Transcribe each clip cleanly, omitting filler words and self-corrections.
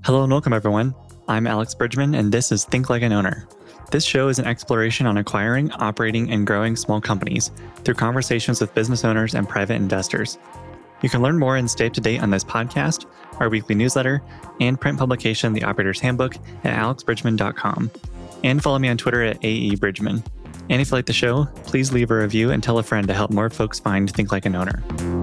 Hello and welcome, everyone. I'm Alex Bridgman, and this is Think Like an Owner. This show is an exploration on acquiring, operating, and growing small companies through conversations with business owners and private investors. You can learn more and stay up to date on this podcast, our weekly newsletter, and print publication, The Operator's Handbook, at alexbridgman.com. And follow me on Twitter at AEBridgman. And if you like the show, please leave a review and tell a friend to help more folks find Think Like an Owner.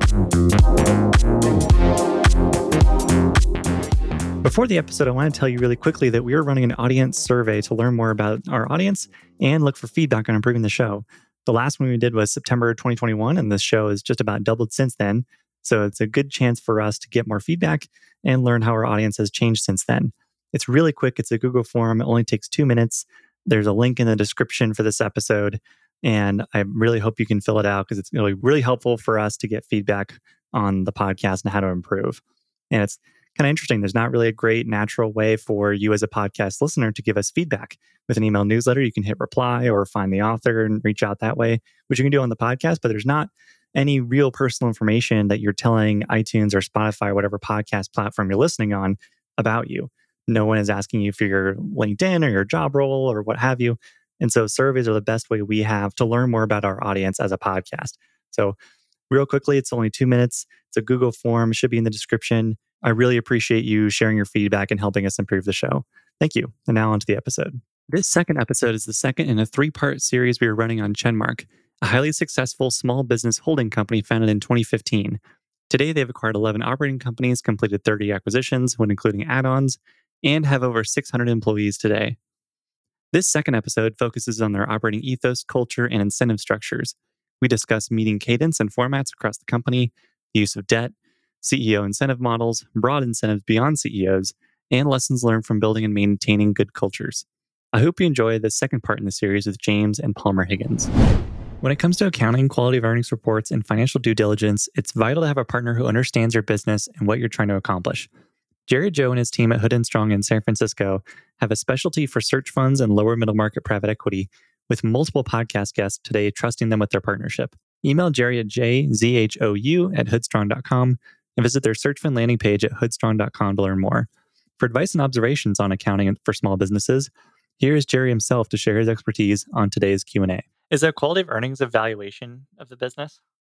Before the episode, I want to tell you really quickly that we are running an audience survey to learn more about our audience and look for feedback on improving the show. The last one we did was September 2021, and this show has just about doubled since then. So it's a good chance for us to get more feedback and learn how our audience has changed since then. It's really quick. It's a Google form. It only takes 2 minutes. There's a link in the description for this episode, and I really hope you can fill it out because it's really helpful for us to get feedback on the podcast and how to improve. And it's kind of interesting. There's not really a great natural way for you as a podcast listener to give us feedback. With an email newsletter, you can hit reply or find the author and reach out that way, which you can do on the podcast, but there's not any real personal information that you're telling iTunes or Spotify, or whatever podcast platform you're listening on, about you. No one is asking you for your LinkedIn or your job role or what have you. And so surveys are the best way we have to learn more about our audience as a podcast. So real quickly, it's only 2 minutes. It's a Google form. It should be in the description. I really appreciate you sharing your feedback and helping us improve the show. Thank you. And now on to the episode. This second episode is the second in a 3-part series we are running on Chenmark, a highly successful small business holding company founded in 2015. Today, they've acquired 11 operating companies, completed 30 acquisitions when including add-ons, and have over 600 employees today. This second episode focuses on their operating ethos, culture, and incentive structures. We discuss meeting cadence and formats across the company, the use of debt, CEO incentive models, broad incentives beyond CEOs, and lessons learned from building and maintaining good cultures. I hope you enjoy the second part in the series with James and Palmer Higgins. When it comes to accounting, quality of earnings reports, and financial due diligence, it's vital to have a partner who understands your business and what you're trying to accomplish. Jerry Joe and his team at Hood & Strong in San Francisco have a specialty for search funds and lower middle market private equity, with multiple podcast guests today trusting them with their partnership. Email Jerry at jzhou@hoodstrong.com and visit their search fund landing page at hoodstrong.com to learn more. For advice and observations on accounting for small businesses, here is Jerry himself to share his expertise on today's Q&A. Is the quality of earnings a valuation of the business?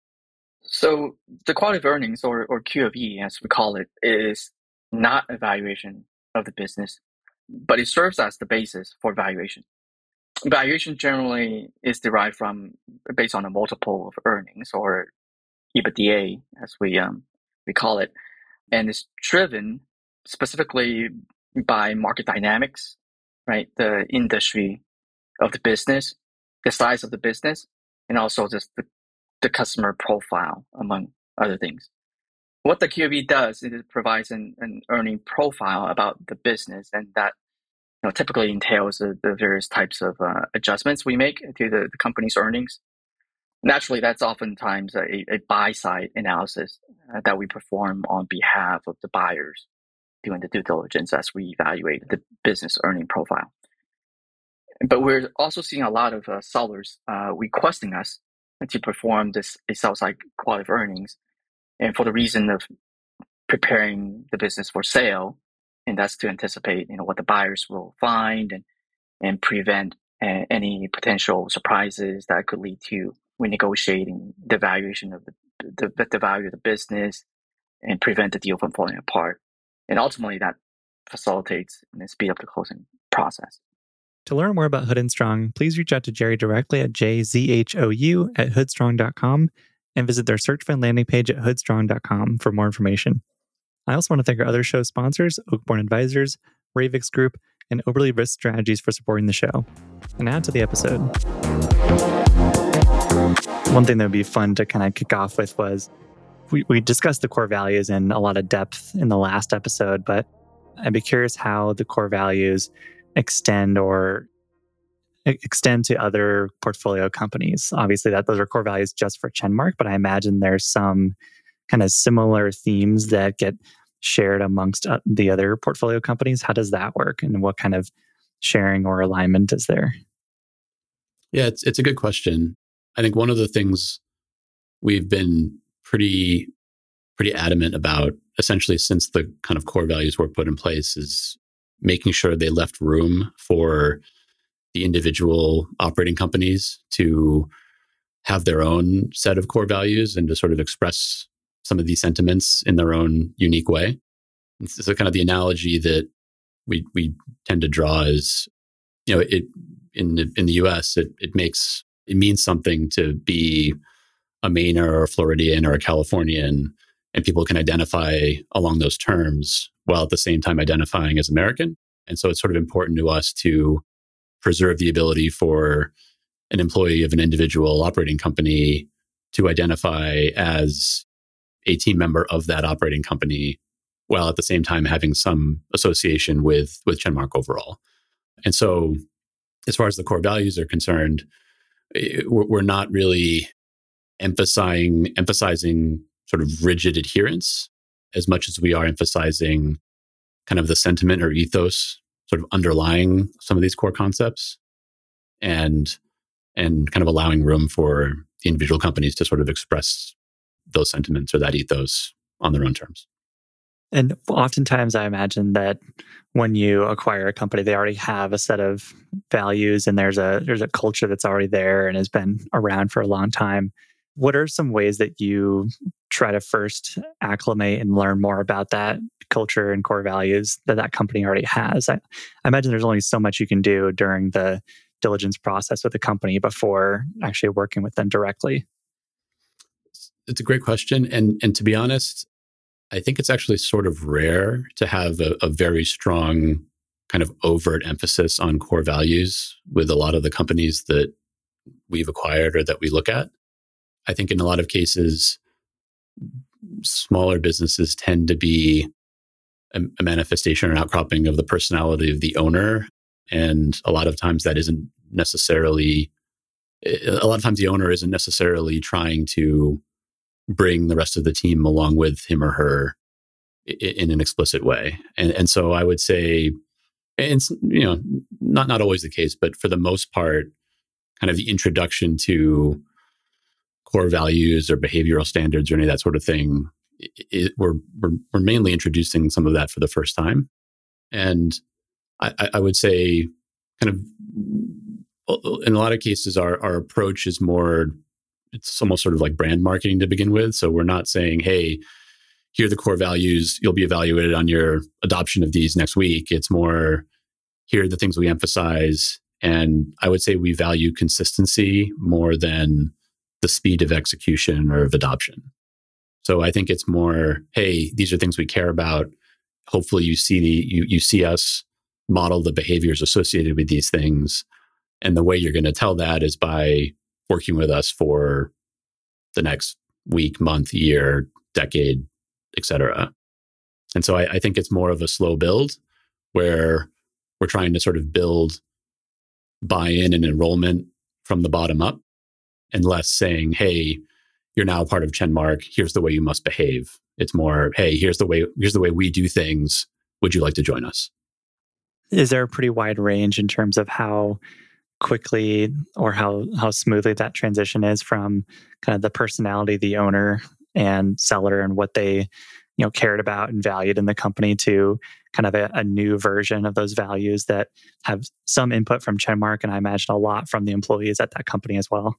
So the quality of earnings, or QOE as we call it, is not a valuation of the business, but it serves as the basis for valuation. Valuation generally is derived based on a multiple of earnings, or EBITDA as we call it, and it's driven specifically by market dynamics, right? The industry of the business, the size of the business, and also just the customer profile, among other things. What the QOE does is it provides an earning profile about the business, and that typically entails the various types of adjustments we make to the company's earnings. Naturally, that's oftentimes a buy-side analysis that we perform on behalf of the buyers doing the due diligence as we evaluate the business earning profile. But we're also seeing a lot of sellers requesting us to perform a sell-side quality of earnings, and for the reason of preparing the business for sale, and that's to anticipate what the buyers will find and prevent any potential surprises that could lead to renegotiating the valuation of the value of the business and prevent the deal from falling apart. And ultimately, that facilitates and speed up the closing process. To learn more about Hood & Strong, please reach out to Jerry directly at jzhou@hoodstrong.com and visit their search fund landing page at hoodstrong.com for more information. I also want to thank our other show sponsors, Oakborn Advisors, Ravix Group, and Oberly Risk Strategies for supporting the show. And now to the episode. One thing that would be fun to kind of kick off with was we discussed the core values in a lot of depth in the last episode, but I'd be curious how the core values extend to other portfolio companies. Obviously, those are core values just for Chenmark, but I imagine there's some kind of similar themes that get shared amongst the other portfolio companies. How does that work, and what kind of sharing or alignment is there? Yeah, it's a good question. I think one of the things we've been pretty pretty adamant about, essentially since the kind of core values were put in place, is making sure they left room for the individual operating companies to have their own set of core values and to sort of express some of these sentiments in their own unique way. So kind of the analogy that we tend to draw is, it in the US, it means something to be a Mainer or a Floridian or a Californian, and people can identify along those terms while at the same time identifying as American. And so it's sort of important to us to preserve the ability for an employee of an individual operating company to identify as a team member of that operating company, while at the same time having some association with Chenmark overall. And so as far as the core values are concerned, we're not really emphasizing sort of rigid adherence as much as we are emphasizing kind of the sentiment or ethos sort of underlying some of these core concepts, and kind of allowing room for the individual companies to sort of express those sentiments or that ethos on their own terms. And oftentimes I imagine that when you acquire a company, they already have a set of values and there's a culture that's already there and has been around for a long time. What are some ways that you try to first acclimate and learn more about that culture and core values that company already has? I imagine there's only so much you can do during the diligence process with a company before actually working with them directly. It's a great question. And to be honest, I think it's actually sort of rare to have a very strong kind of overt emphasis on core values with a lot of the companies that we've acquired or that we look at. I think in a lot of cases, smaller businesses tend to be a manifestation or an outcropping of the personality of the owner. And a lot of times the owner isn't necessarily trying to bring the rest of the team along with him or her in an explicit way. And so I would say, and it's, not always the case, but for the most part, kind of the introduction to core values or behavioral standards or any of that sort of thing, we're mainly introducing some of that for the first time. And I would say kind of in a lot of cases, our approach is more, it's almost sort of like brand marketing to begin with. So we're not saying, hey, here are the core values, you'll be evaluated on your adoption of these next week. It's more, here are the things we emphasize. And I would say we value consistency more than the speed of execution or of adoption. So I think it's more, hey, these are things we care about. Hopefully you see us model the behaviors associated with these things. And the way you're going to tell that is by working with us for the next week, month, year, decade, et cetera. And so I think it's more of a slow build where we're trying to sort of build buy-in and enrollment from the bottom up, and less saying, hey, you're now part of Chenmark, here's the way you must behave. It's more, hey, here's the way we do things. Would you like to join us? Is there a pretty wide range in terms of how quickly or how smoothly that transition is from kind of the personality of the owner and seller and what they cared about and valued in the company to kind of a new version of those values that have some input from Chenmark, and I imagine a lot from the employees at that company as well?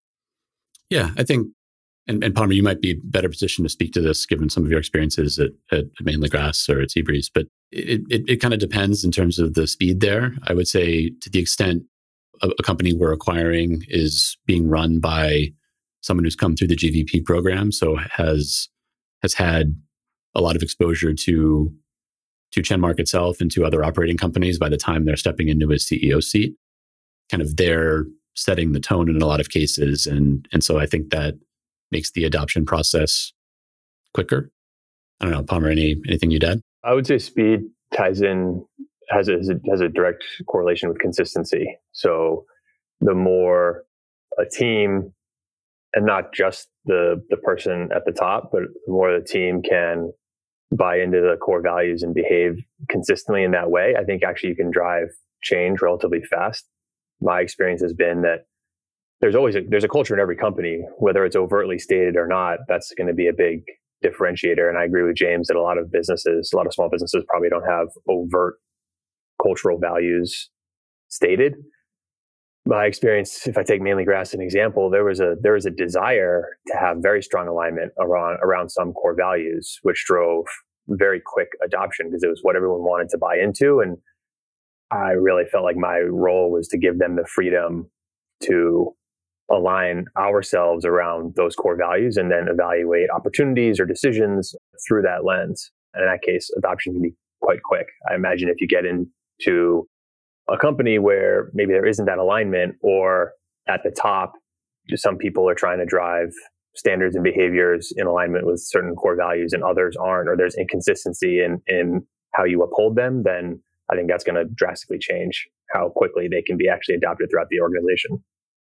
Yeah, I think, and Palmer, you might be better positioned to speak to this given some of your experiences at Mainly Grass or at Seabreeze, but it kind of depends in terms of the speed there. I would say to the extent a company we're acquiring is being run by someone who's come through the GVP program, so has had a lot of exposure to Chenmark itself and to other operating companies by the time they're stepping into his CEO seat. Kind of they're setting the tone in a lot of cases. And so I think that makes the adoption process quicker. I don't know, Palmer, anything you'd add? I would say speed ties in, has a direct correlation with consistency. So the more a team, and not just the person at the top, but the more the team can buy into the core values and behave consistently in that way, I think actually you can drive change relatively fast. My experience has been that there's a culture in every company, whether it's overtly stated or not. That's going to be a big differentiator. And I agree with James that a lot of small businesses probably don't have overt cultural values stated. My experience, if I take Mainly Grass as an example, there was a desire to have very strong alignment around some core values, which drove very quick adoption because it was what everyone wanted to buy into. And I really felt like my role was to give them the freedom to align ourselves around those core values and then evaluate opportunities or decisions through that lens. And in that case, adoption can be quite quick. I imagine if you get into a company where maybe there isn't that alignment, or at the top, just some people are trying to drive standards and behaviors in alignment with certain core values and others aren't, or there's inconsistency in how you uphold them, then I think that's going to drastically change how quickly they can be actually adopted throughout the organization.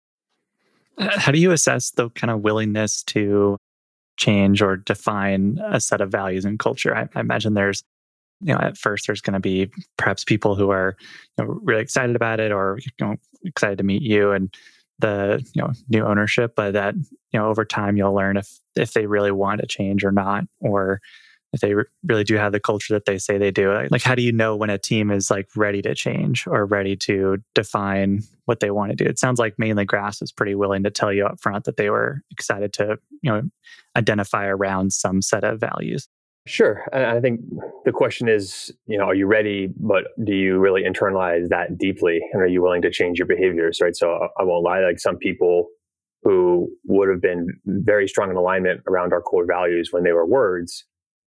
How do you assess the kind of willingness to change or define a set of values and culture? I imagine there's, at first there's going to be perhaps people who are really excited about it, or excited to meet you and the new ownership, but that over time you'll learn if they really want to change or not, or if they really do have the culture that they say they do. Like, how do you know when a team is like ready to change or ready to define what they want to do? It sounds like Mainly Grass was pretty willing to tell you up front that they were excited to identify around some set of values. Sure. And I think the question is, are you ready, but do you really internalize that deeply? And are you willing to change your behaviors, right? So I won't lie, like some people who would have been very strong in alignment around our core values when they were words,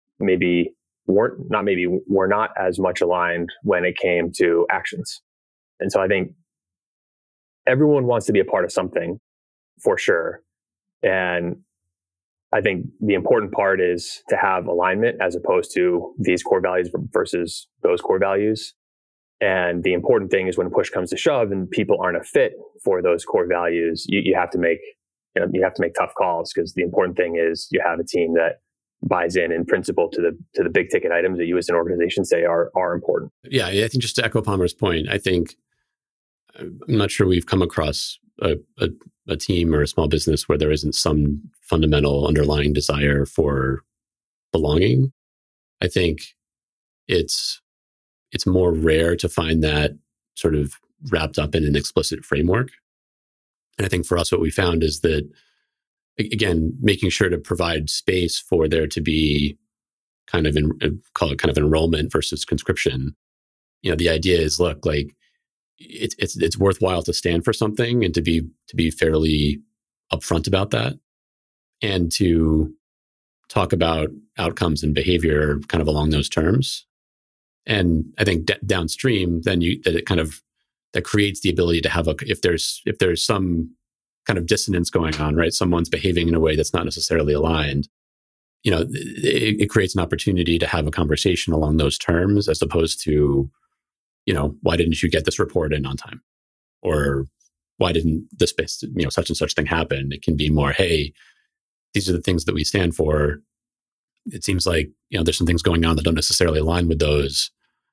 were not as much aligned when it came to actions. And so I think everyone wants to be a part of something for sure. And I think the important part is to have alignment as opposed to these core values versus those core values. And the important thing is when push comes to shove and people aren't a fit for those core values, you have to make tough calls, because the important thing is you have a team that buys in principle to the big ticket items that you as an organization say are important. Yeah, I think just to echo Palmer's point, I think I'm not sure we've come across a team or a small business where there isn't some fundamental underlying desire for belonging. I think it's more rare to find that sort of wrapped up in an explicit framework. And I think for us, what we found is that, again, making sure to provide space for there to be call it kind of enrollment versus conscription. The idea is, look, like it's worthwhile to stand for something and to be fairly upfront about that, and to talk about outcomes and behavior kind of along those terms. And I think downstream, then that creates the ability to have if there's some kind of dissonance going on, right? Someone's behaving in a way that's not necessarily aligned. It creates an opportunity to have a conversation along those terms, as opposed to, why didn't you get this report in on time? Or why didn't this, such and such thing happen? It can be more, hey, these are the things that we stand for. It seems like, there's some things going on that don't necessarily align with those.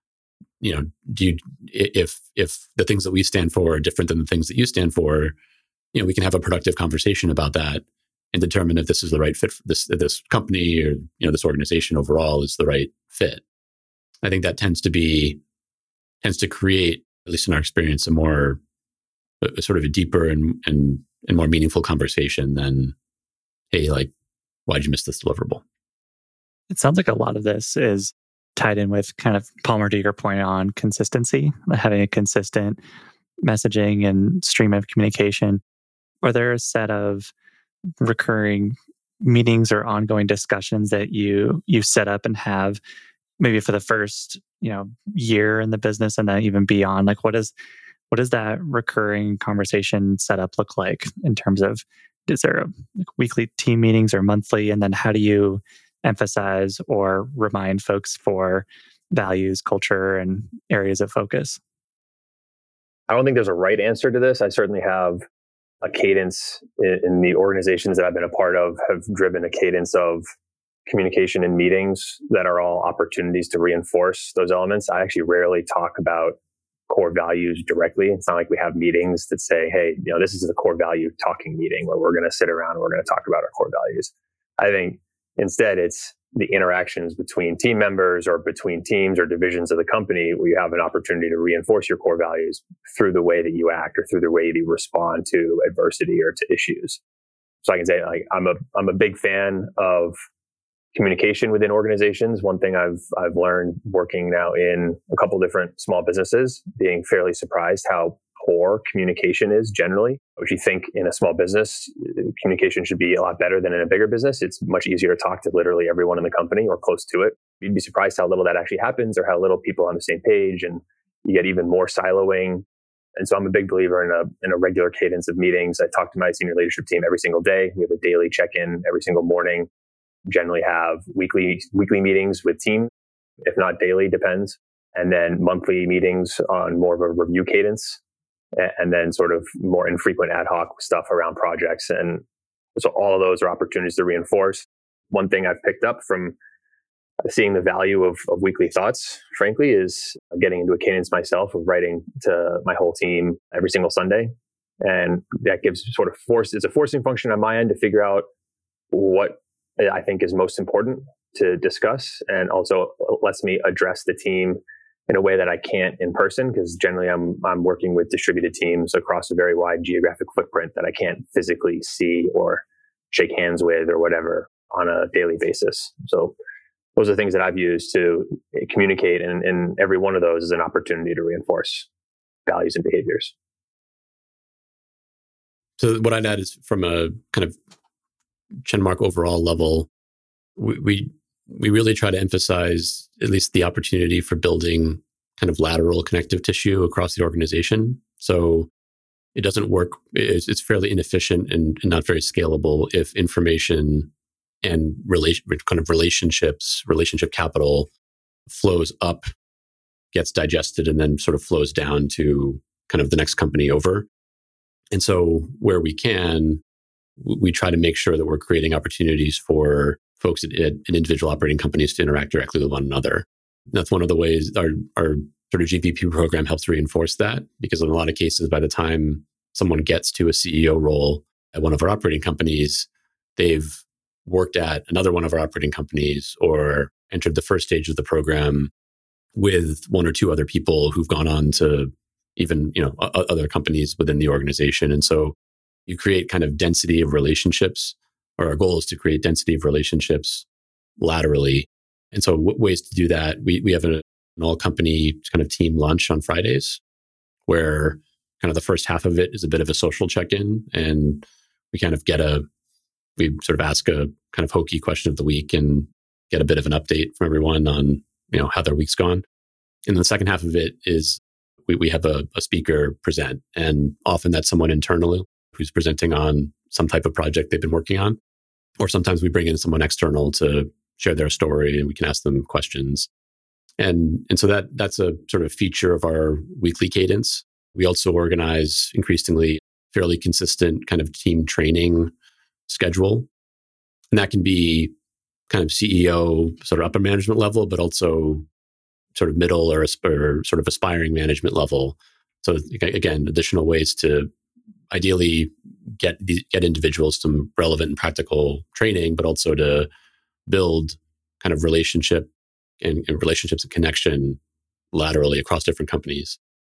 If the things that we stand for are different than the things that you stand for, we can have a productive conversation about that and determine if this is the right fit for this company, or, this organization overall is the right fit. I think that tends to create, at least in our experience, a sort of a deeper and more meaningful conversation than, hey, like, why'd you miss this deliverable? It sounds like a lot of this is tied in with kind of, Palmer, to your point on consistency, having a consistent messaging and stream of communication. Are there a set of recurring meetings or ongoing discussions that you set up and have maybe for the first year in the business, and then even beyond? Like, what does that recurring conversation setup look like in terms of, is there weekly team meetings or monthly? And then how do you emphasize or remind folks for values, culture, and areas of focus? I don't think there's a right answer to this. I certainly have a cadence in the organizations that I've been a part of, have driven a cadence of communication and meetings that are all opportunities to reinforce those elements. I actually rarely talk about core values directly. It's not like we have meetings that say, hey, this is a core value talking meeting where we're going to sit around and we're going to talk about our core values. I think Instead, it's the interactions between team members or between teams or divisions of the company where you have an opportunity to reinforce your core values through the way that you act or through the way that you respond to adversity or to issues. So I can say, like, I'm a big fan of communication within organizations. One thing I've learned working now in a couple different small businesses, being fairly surprised how poor communication is generally, which you think in a small business, communication should be a lot better than in a bigger business. It's much easier to talk to literally everyone in the company or close to it. You'd be surprised how little that actually happens or how little people are on the same page, and you get even more siloing. And so I'm a big believer in a regular cadence of meetings. I talk to my senior leadership team every single day. We have a daily check-in every single morning. Generally have weekly meetings with team, if not daily, depends. And then monthly meetings on more of a review cadence. And then sort of more infrequent ad hoc stuff around projects. And so all of those are opportunities to reinforce. One thing I've picked up from seeing the value of weekly thoughts, frankly, is getting into a cadence myself of writing to my whole team every single Sunday. And that gives sort of it's a forcing function on my end to figure out what I think is most important to discuss, and also lets me address the team in a way that I can't in person, because generally I'm working with distributed teams across a very wide geographic footprint that I can't physically see or shake hands with or whatever on a daily basis. So those are things that I've used to communicate, and every one of those is an opportunity to reinforce values and behaviors. So what I'd add is, from a kind of Chenmark overall level, we really try to emphasize at least the opportunity for building kind of lateral connective tissue across the organization. So it doesn't work. It's fairly inefficient and not very scalable if information and relationship capital flows up, gets digested, and then sort of flows down to kind of the next company over. And so where we can, we try to make sure that we're creating opportunities for folks at individual operating companies to interact directly with one another. That's one of the ways our sort of GVP program helps reinforce that, because in a lot of cases, by the time someone gets to a CEO role at one of our operating companies, they've worked at another one of our operating companies or entered the first stage of the program with one or two other people who've gone on to even, other companies within the organization. And so you create kind of density of relationships, or our goal is to create density of relationships laterally. And so ways to do that, we have an all company kind of team lunch on Fridays, where kind of the first half of it is a bit of a social check-in, and we sort of ask a kind of hokey question of the week and get a bit of an update from everyone on, how their week's gone. And the second half of it is we have a speaker present, and often that's someone internally who's presenting on some type of project they've been working on. Or sometimes we bring in someone external to share their story, and we can ask them questions. And so that's a sort of feature of our weekly cadence. We also organize increasingly fairly consistent kind of team training schedule. And that can be kind of CEO, sort of upper management level, but also sort of middle or sort of aspiring management level. So again, additional ways to ideally get individuals some relevant and practical training, but also to build kind of relationships and connection laterally across different companies.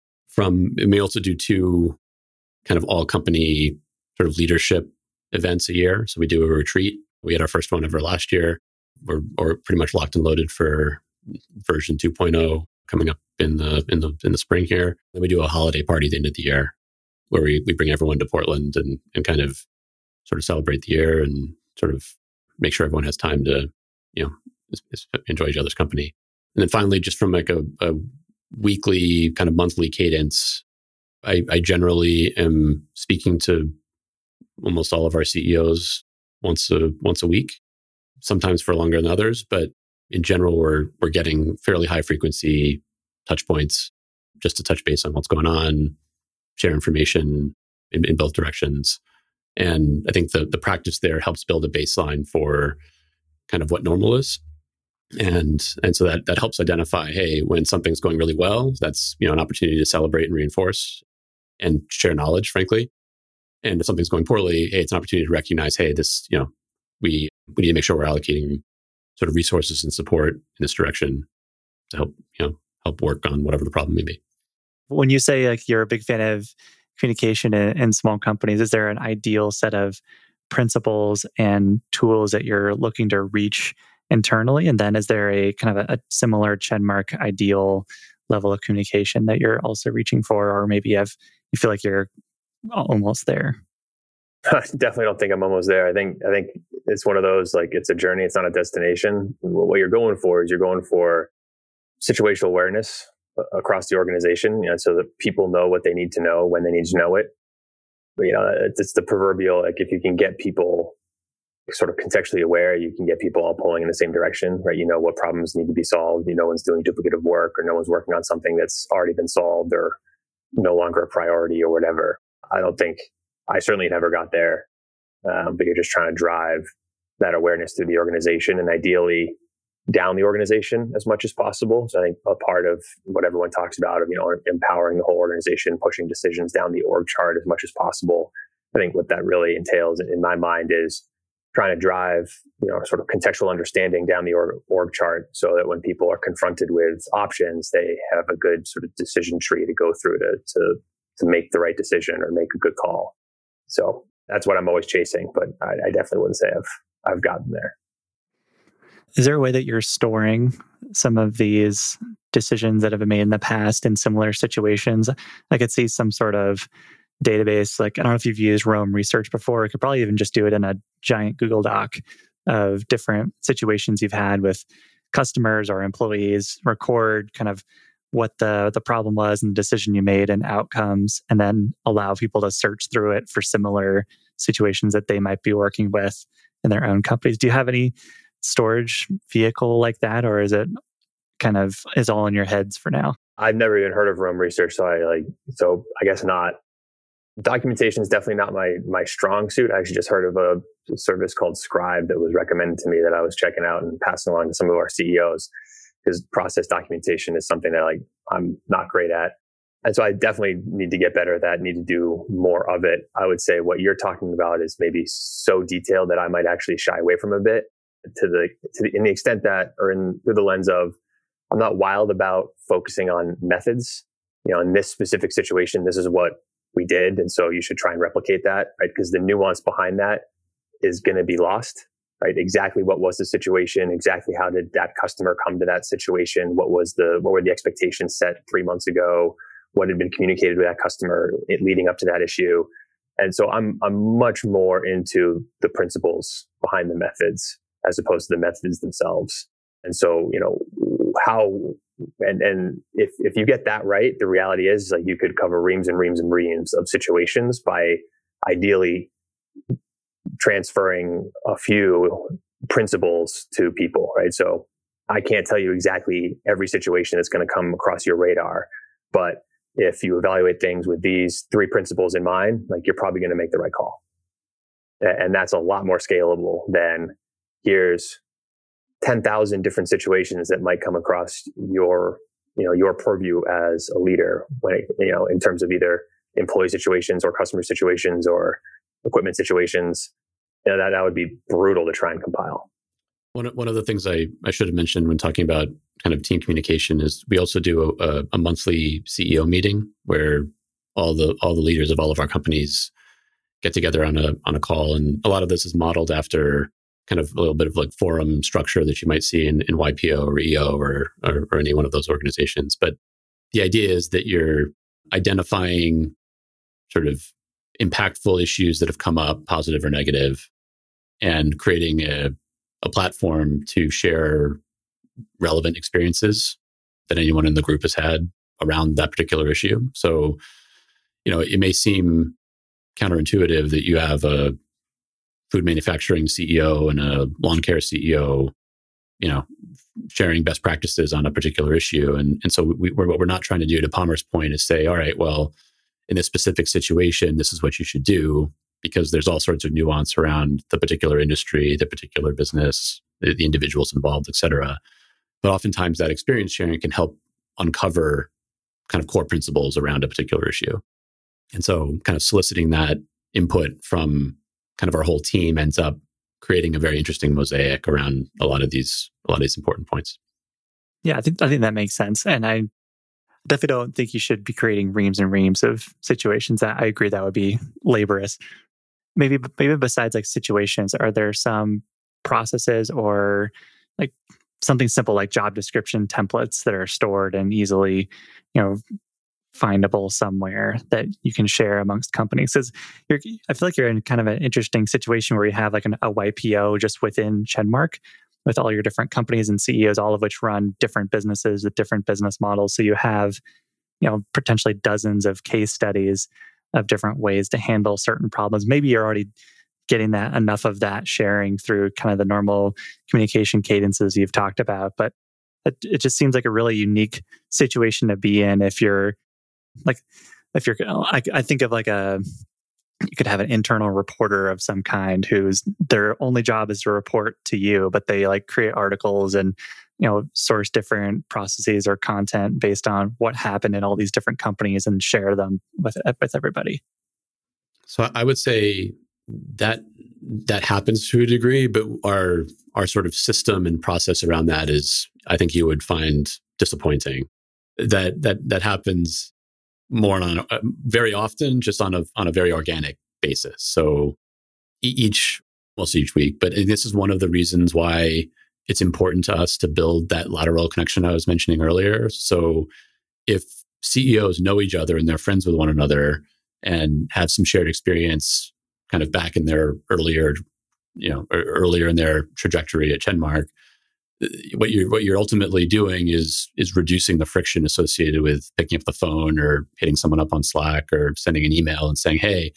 We also do 2 kind of all company sort of leadership events a year. So we do a retreat. We had our first one ever last year. We're pretty much locked and loaded for version 2.0 coming up in the spring here. Then we do a holiday party at the end of the year, where we bring everyone to Portland and kind of sort of celebrate the year and sort of make sure everyone has time to, enjoy each other's company. And then finally, just from like a weekly kind of monthly cadence, I generally am speaking to almost all of our CEOs once a week, sometimes for longer than others, but in general, we're getting fairly high frequency touch points just to touch base on what's going on, share information in both directions. And I think the practice there helps build a baseline for kind of what normal is. And so that helps identify, hey, when something's going really well, that's, an opportunity to celebrate and reinforce and share knowledge, frankly. And if something's going poorly, hey, it's an opportunity to recognize, hey, this, we we need to make sure we're allocating sort of resources and support in this direction to help work on whatever the problem may be. When you say like you're a big fan of communication in small companies, is there an ideal set of principles and tools that you're looking to reach internally? And then is there a kind of a similar Chenmark ideal level of communication that you're also reaching for, or maybe you feel like you're almost there? I definitely don't think I'm almost there. I think it's one of those, like, it's a journey, it's not a destination. What you're going for is you're going for situational awareness across the organization, so that people know what they need to know when they need to know it. But, it's the proverbial, like, if you can get people sort of contextually aware, you can get people all pulling in the same direction, right? You know what problems need to be solved. No one's doing duplicative work, or no one's working on something that's already been solved or no longer a priority or whatever. I certainly never got there, but you're just trying to drive that awareness through the organization, and ideally down the organization as much as possible. So I think a part of what everyone talks about of, empowering the whole organization, pushing decisions down the org chart as much as possible. I think what that really entails in my mind is trying to drive, sort of contextual understanding down the org chart, so that when people are confronted with options, they have a good sort of decision tree to go through to make the right decision or make a good call. So that's what I'm always chasing, but I definitely wouldn't say I've gotten there. Is there a way that you're storing some of these decisions that have been made in the past in similar situations? I could see some sort of database, like, I don't know if you've used Rome Research before. You could probably even just do it in a giant Google Doc of different situations you've had with customers or employees, record kind of what the problem was and the decision you made and outcomes, and then allow people to search through it for similar situations that they might be working with in their own companies. Do you have any storage vehicle like that, or is it kind of is all in your heads for now? I've never even heard of Rome Research, so I guess not. Documentation is definitely not my strong suit. I actually just heard of a service called Scribe that was recommended to me that I was checking out and passing along to some of our CEOs, because process documentation is something that I'm not great at. And so I definitely need to get better at that, need to do more of it. I would say what you're talking about is maybe so detailed that I might actually shy away from a bit, in the extent that, or through the lens of, I'm not wild about focusing on methods. In this specific situation, this is what we did, and so you should try and replicate that, right? Because the nuance behind that is going to be lost, right? Exactly what was the situation? Exactly how did that customer come to that situation? What were the expectations set 3 months ago? What had been communicated with that customer leading up to that issue? And so I'm much more into the principles behind the methods as opposed to the methods themselves. And so, if you get that right, the reality is, like, you could cover reams and reams and reams of situations by ideally transferring a few principles to people, right? So I can't tell you exactly every situation that's going to come across your radar, but if you evaluate things with these 3 principles in mind, like, you're probably going to make the right call. And that's a lot more scalable than here's 10,000 different situations that might come across your purview as a leader, when in terms of either employee situations or customer situations or equipment situations. That would be brutal to try and compile. One of the things I should have mentioned when talking about kind of team communication is we also do a monthly CEO meeting where all the leaders of all of our companies get together on a call, and a lot of this is modeled after kind of a little bit of like forum structure that you might see in YPO or EO or any one of those organizations. But the idea is that you're identifying sort of impactful issues that have come up, positive or negative, and creating a platform to share relevant experiences that anyone in the group has had around that particular issue. So, it may seem counterintuitive that you have a food manufacturing CEO and a lawn care CEO, sharing best practices on a particular issue. And so what we're not trying to do, to Palmer's point, is say, all right, well, in this specific situation, this is what you should do, because there's all sorts of nuance around the particular industry, the particular business, the individuals involved, et cetera. But oftentimes that experience sharing can help uncover kind of core principles around a particular issue. And so kind of soliciting that input from kind of our whole team ends up creating a very interesting mosaic around a lot of these important points. Yeah, I think that makes sense. And I definitely don't think you should be creating reams and reams of situations. That I agree that would be laborious. Maybe besides like situations, are there some processes or like something simple like job description templates that are stored and easily, findable somewhere that you can share amongst companies? Because I feel like you're in kind of an interesting situation where you have like a YPO just within Chenmark with all your different companies and CEOs, all of which run different businesses with different business models. So you have, potentially dozens of case studies of different ways to handle certain problems. Maybe you're already getting that enough of that sharing through kind of the normal communication cadences you've talked about. But it just seems like a really unique situation to be in if you're, I think of you could have an internal reporter of some kind whose their only job is to report to you, but they like create articles and, source different processes or content based on what happened in all these different companies and share them with everybody. So I would say that happens to a degree, but our sort of system and process around that is, I think you would find disappointing. That happens more on very often, just on a very organic basis. So almost each week. But this is one of the reasons why it's important to us to build that lateral connection I was mentioning earlier. So if CEOs know each other and they're friends with one another and have some shared experience kind of back in their earlier in their trajectory at Chenmark, what you're ultimately doing is reducing the friction associated with picking up the phone or hitting someone up on Slack or sending an email and saying, hey,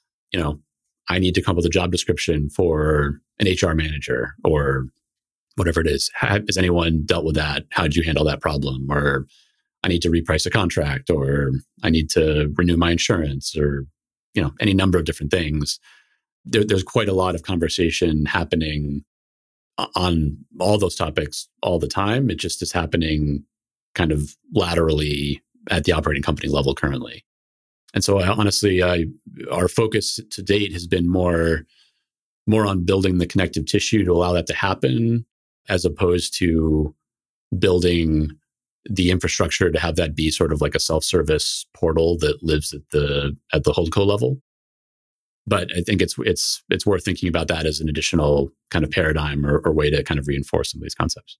I need to come up with a job description for an HR manager or whatever it is. Has anyone dealt with that? How did you handle that problem? Or I need to reprice a contract, or I need to renew my insurance, or any number of different things. There's quite a lot of conversation happening on all those topics all the time. It just is happening kind of laterally at the operating company level currently. And so our focus to date has been more on building the connective tissue to allow that to happen, as opposed to building the infrastructure to have that be sort of like a self-service portal that lives at the holdco level. But I think it's worth thinking about that as an additional kind of paradigm or way to kind of reinforce some of these concepts.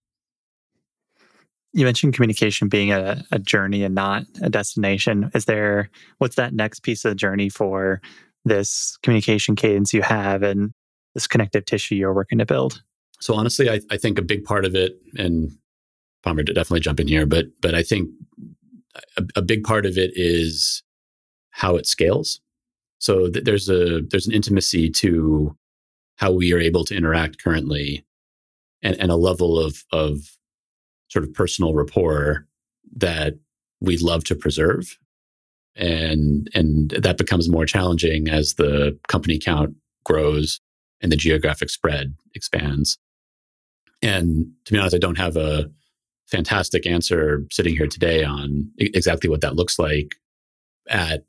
You mentioned communication being a journey and not a destination. What's that next piece of the journey for this communication cadence you have and this connective tissue you're working to build? So honestly, I think a big part of it, and Palmer to definitely jump in here, but I think a big part of it is how it scales. So there's an intimacy to how we are able to interact currently, and a level of sort of personal rapport that we'd love to preserve. And that becomes more challenging as the company count grows and the geographic spread expands. And to be honest, I don't have a fantastic answer sitting here today on exactly what that looks like at,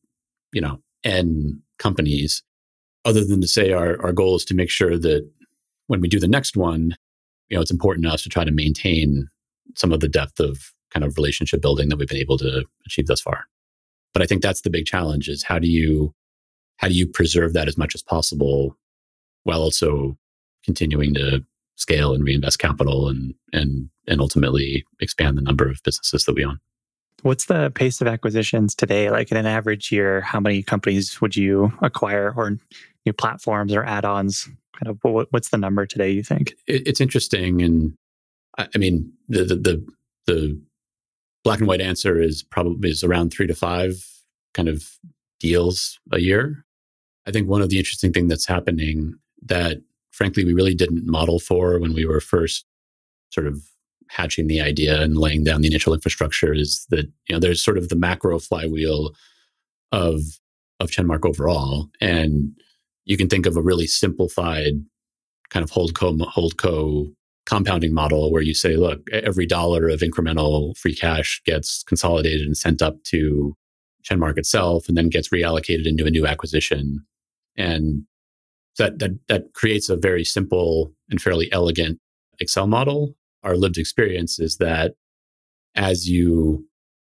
N companies, other than to say our goal is to make sure that when we do the next one, it's important to us to try to maintain some of the depth of kind of relationship building that we've been able to achieve thus far. But I think that's the big challenge, is how do you preserve that as much as possible while also continuing to scale and reinvest capital and ultimately expand the number of businesses that we own. What's the pace of acquisitions today? Like in an average year, how many companies would you acquire, or new platforms or add-ons? Kind of what's the number today, you think? It's interesting. And I mean, the black and white answer is around 3 to 5 kind of deals a year. I think one of the interesting things that's happening that frankly we really didn't model for when we were first sort of hatching the idea and laying down the initial infrastructure is that there's sort of the macro flywheel of Chenmark overall, and you can think of a really simplified kind of holdco compounding model where you say, look, every dollar of incremental free cash gets consolidated and sent up to Chenmark itself, and then gets reallocated into a new acquisition. And So that creates a very simple and fairly elegant Excel model. Our lived experience is that as you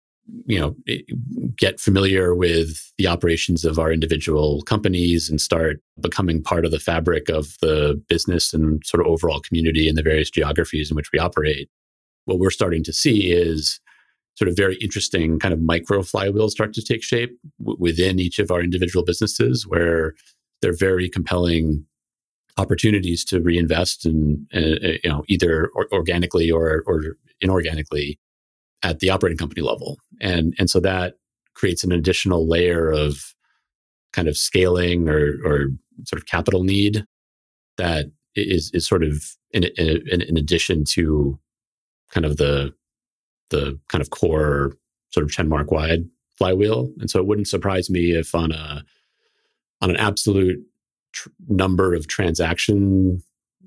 get familiar with the operations of our individual companies and start becoming part of the fabric of the business and sort of overall community in the various geographies in which we operate, what we're starting to see is sort of very interesting kind of micro flywheels start to take shape within each of our individual businesses, where they're very compelling opportunities to reinvest in, either organically or inorganically at the operating company level. And so that creates an additional layer of kind of scaling or sort of capital need that is sort of in addition to kind of the kind of core sort of ChenMark wide flywheel. And so it wouldn't surprise me if on an absolute number of transactions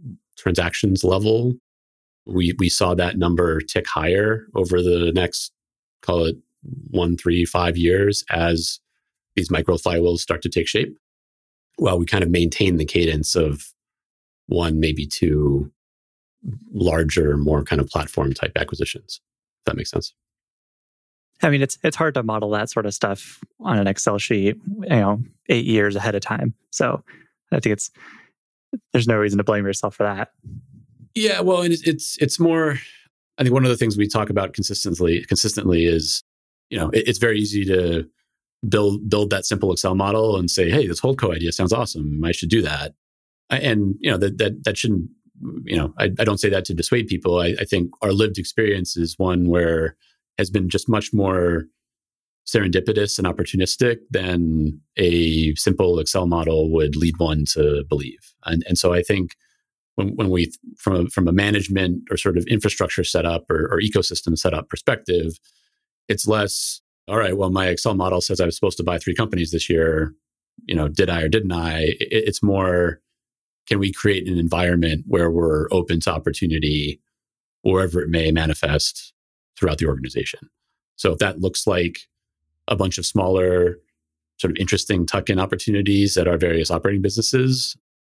level, we saw that number tick higher over the next, call it 1, 3, 5 years as these micro flywheels start to take shape, while we kind of maintain the cadence of 1, maybe 2 larger, more kind of platform type acquisitions. If that makes sense. I mean, it's hard to model that sort of stuff on an Excel sheet, 8 years ahead of time. So I think there's no reason to blame yourself for that. Yeah, well, and it's more. I think one of the things we talk about consistently is, it's very easy to build that simple Excel model and say, hey, this Holdco idea sounds awesome, I should do that. And that shouldn't. I don't say that to dissuade people. I think our lived experience is one where has been just much more serendipitous and opportunistic than a simple Excel model would lead one to believe. And so I think when we, from a management or sort of infrastructure setup or ecosystem setup perspective, it's less, all right, well, my Excel model says I was supposed to buy 3 companies this year. Did I or didn't I? It's more, can we create an environment where we're open to opportunity wherever it may manifest throughout the organization? So if that looks like a bunch of smaller, sort of interesting tuck-in opportunities at our various operating businesses,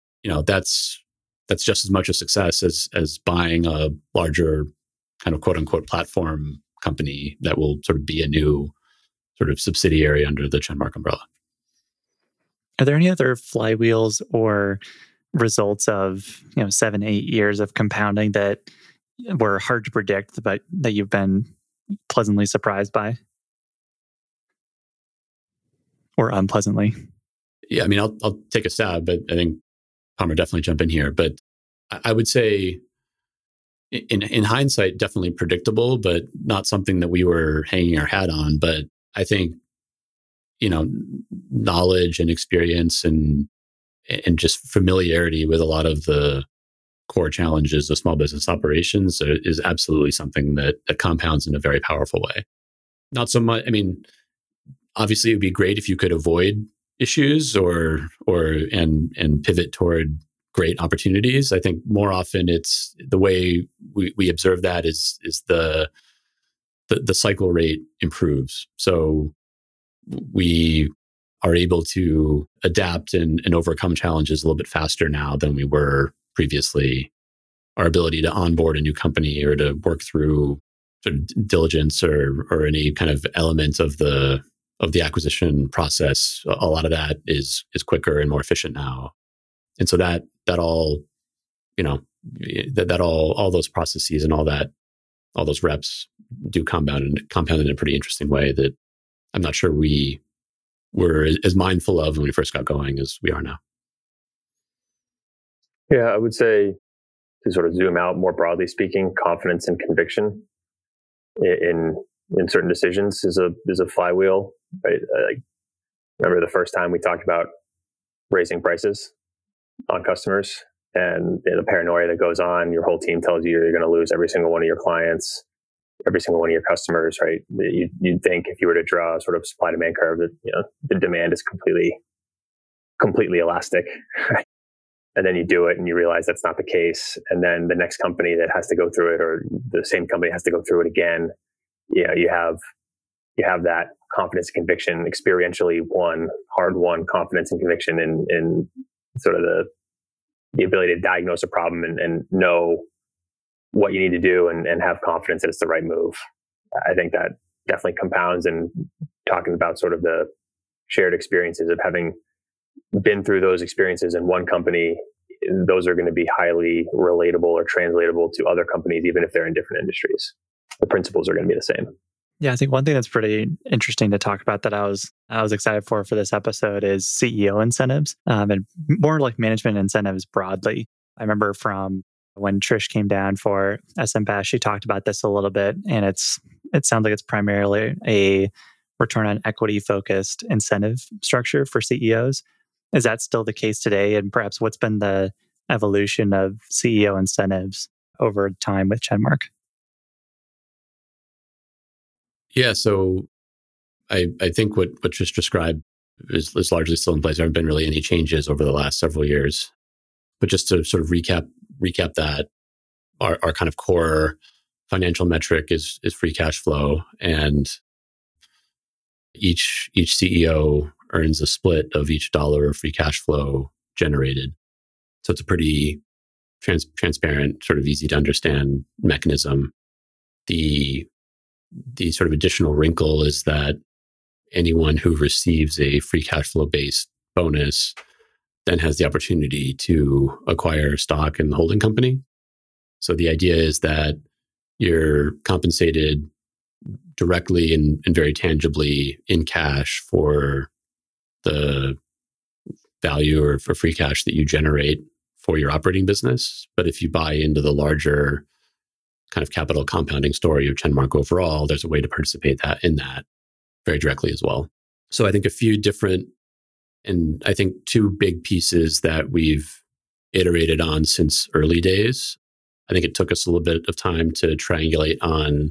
that's just as much a success as buying a larger kind of quote unquote platform company that will sort of be a new sort of subsidiary under the ChenMark umbrella. Are there any other flywheels or results of 7, 8 years of compounding that were hard to predict, but that you've been pleasantly surprised by, or unpleasantly? Yeah, I mean, I'll take a stab, but I think Palmer definitely jump in here. But I would say, in hindsight, definitely predictable, but not something that we were hanging our hat on. But I think, knowledge and experience and just familiarity with a lot of the core challenges of small business operations is absolutely something that compounds in a very powerful way. Not so much. I mean, obviously, it would be great if you could avoid issues or pivot toward great opportunities. I think more often it's the way we observe that is the cycle rate improves. So we are able to adapt and overcome challenges a little bit faster now than we were previously. Our ability to onboard a new company or to work through sort of diligence or any kind of element of the acquisition process, a lot of that is quicker and more efficient now. And so that all, that all those processes and all those reps do compound in a pretty interesting way that I'm not sure we were as mindful of when we first got going as we are now. Yeah, I would say, to sort of zoom out more broadly speaking, confidence and conviction in certain decisions is a flywheel. Right? I remember the first time we talked about raising prices on customers, and the paranoia that goes on. Your whole team tells you you're going to lose every single one of your clients, every single one of your customers. Right? You'd think if you were to draw a sort of supply demand curve that the demand is completely elastic. Right? And then you do it and you realize that's not the case. And then the next company that has to go through it, or the same company has to go through it again, you have that confidence and conviction, experientially hard won confidence and conviction in sort of the ability to diagnose a problem and know what you need to do and have confidence that it's the right move. I think that definitely compounds, and talking about sort of the shared experiences of having been through those experiences in one company, those are going to be highly relatable or translatable to other companies, even if they're in different industries. The principles are going to be the same. Yeah, I think one thing that's pretty interesting to talk about that I was excited for this episode is CEO incentives, and more like management incentives broadly. I remember from when Trish came down for SMBest, she talked about this a little bit, and it sounds like it's primarily a return on equity focused incentive structure for CEOs. Is that still the case today? And perhaps what's been the evolution of CEO incentives over time with Chenmark? Yeah, so I think what Trish described is largely still in place. There haven't been really any changes over the last several years. But just to sort of recap that, our kind of core financial metric is free cash flow, and each CEO earns a split of each dollar of free cash flow generated. So it's a pretty transparent, sort of easy to understand mechanism. The sort of additional wrinkle is that anyone who receives a free cash flow based bonus then has the opportunity to acquire stock in the holding company. So the idea is that you're compensated directly and very tangibly in cash for the value or for free cash that you generate for your operating business. But if you buy into the larger kind of capital compounding story of Chenmark overall, there's a way to participate in that very directly as well. So I think a few different, and I think two big pieces that we've iterated on since early days. I think it took us a little bit of time to triangulate on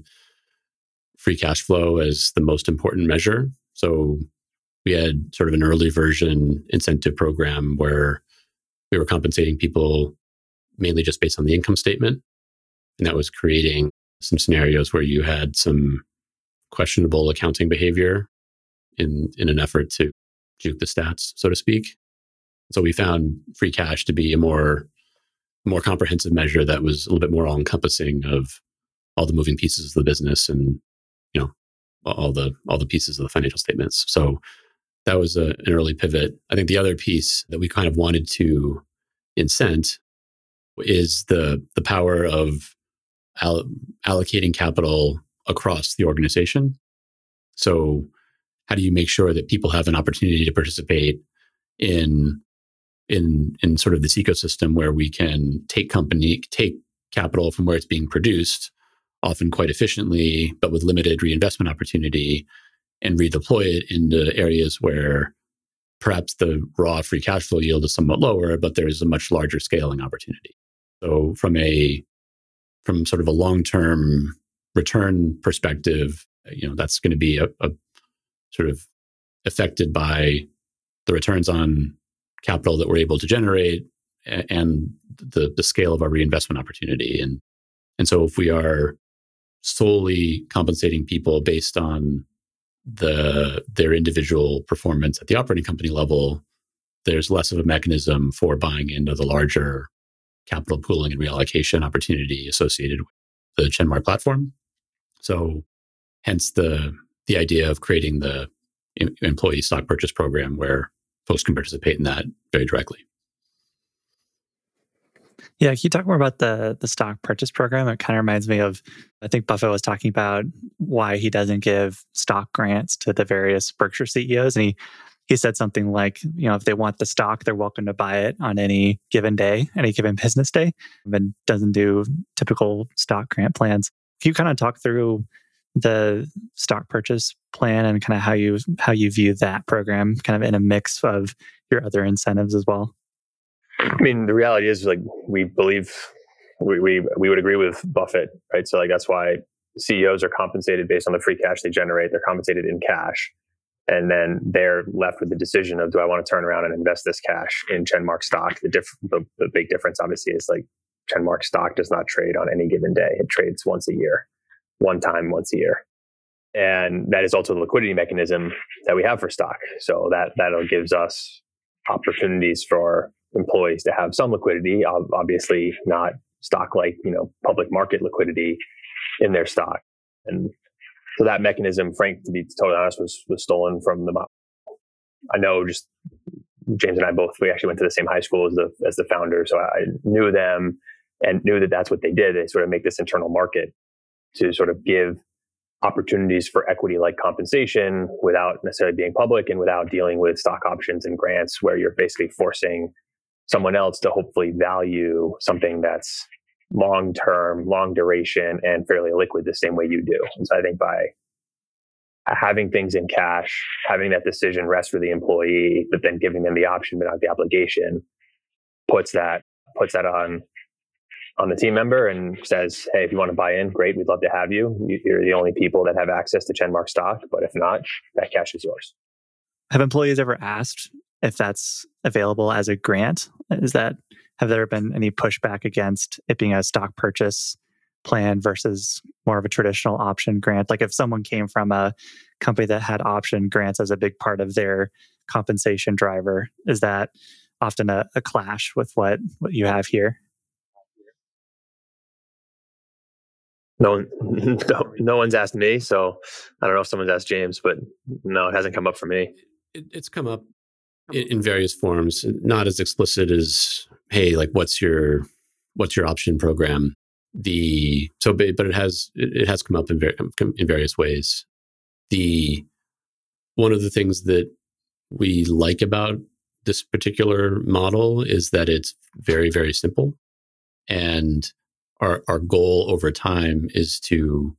free cash flow as the most important measure. So we had sort of an early version incentive program where we were compensating people mainly just based on the income statement. And that was creating some scenarios where you had some questionable accounting behavior in an effort to juke the stats, so to speak. So we found free cash to be a more comprehensive measure that was a little bit more all-encompassing of all the moving pieces of the business and, you know, all the pieces of the financial statements. So that was an early pivot. I think the other piece that we kind of wanted to incent is the power of allocating capital across the organization. So how do you make sure that people have an opportunity to participate in sort of this ecosystem where we can take capital from where it's being produced, often quite efficiently, but with limited reinvestment opportunity, and redeploy it into areas where perhaps the raw free cash flow yield is somewhat lower, but there's a much larger scaling opportunity. So from sort of a long-term return perspective, that's going to be a sort of affected by the returns on capital that we're able to generate and the scale of our reinvestment opportunity. And so if we are solely compensating people based on their individual performance at the operating company level, there's less of a mechanism for buying into the larger capital pooling and reallocation opportunity associated with the Chenmark platform. So hence the idea of creating the employee stock purchase program where folks can participate in that very directly. Yeah, can you talk more about the stock purchase program? It kind of reminds me of, I think Buffett was talking about why he doesn't give stock grants to the various Berkshire CEOs. And he said something like, if they want the stock, they're welcome to buy it on any given day, any given business day, and doesn't do typical stock grant plans. Can you kind of talk through the stock purchase plan and kind of how you view that program kind of in a mix of your other incentives as well? I mean, the reality is, like, we believe we would agree with Buffett, right? So, like, that's why CEOs are compensated based on the free cash they generate. They're compensated in cash, and then they're left with the decision of, do I want to turn around and invest this cash in Chenmark stock? The big difference, obviously, is like Chenmark stock does not trade on any given day. It trades once a year, once a year. And that is also the liquidity mechanism that we have for stock. So that gives us opportunities for employees to have some liquidity, obviously not stock like, public market liquidity in their stock. And so that mechanism, Frank, to be totally honest, was stolen from the model. I know just James and I both, we actually went to the same high school as the founder. So I knew them and knew that that's what they did. They sort of make this internal market to sort of give opportunities for equity-like compensation without necessarily being public and without dealing with stock options and grants, where you're basically forcing someone else to hopefully value something that's long-term, long duration, and fairly liquid the same way you do. And so I think by having things in cash, having that decision rest for the employee, but then giving them the option but not the obligation, puts that on the team member and says, hey, if you want to buy in, great, we'd love to have you. You're the only people that have access to Chenmark stock, but if not, that cash is yours. Have employees ever asked if that's available as a grant? Have there been any pushback against it being a stock purchase plan versus more of a traditional option grant? Like if someone came from a company that had option grants as a big part of their compensation driver, is that often a clash with what you have here? No one's asked me, so I don't know if someone's asked James, but no, it hasn't come up for me. It's come up in various forms, not as explicit as, hey, like what's your option program? But it has come up in various ways. One of the things that we like about this particular model is that it's very, very simple, and our goal over time is to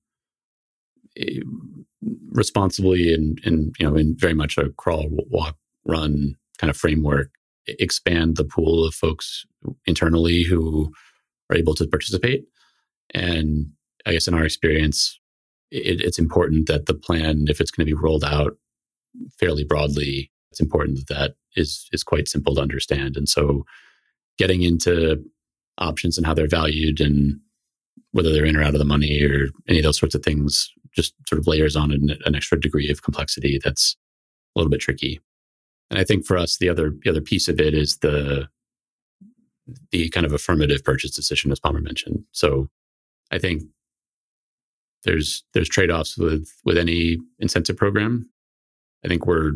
responsibly and in very much a crawl, walk, run kind of framework, expand the pool of folks internally who are able to participate. And I guess in our experience, it's important that the plan, if it's going to be rolled out fairly broadly, it's important that is quite simple to understand. And so getting into options and how they're valued and whether they're in or out of the money or any of those sorts of things just sort of layers on an extra degree of complexity that's a little bit tricky. And I think for us, the other piece of it is the kind of affirmative purchase decision, as Palmer mentioned. So I think there's trade-offs with any incentive program. I think we're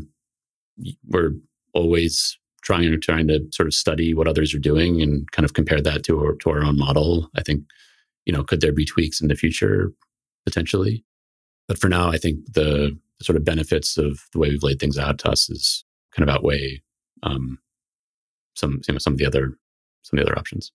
always trying to sort of study what others are doing and kind of compare that to our own model. I think, could there be tweaks in the future? Potentially. But for now, I think the sort of benefits of the way we've laid things out to us is kind of outweigh some of the other options.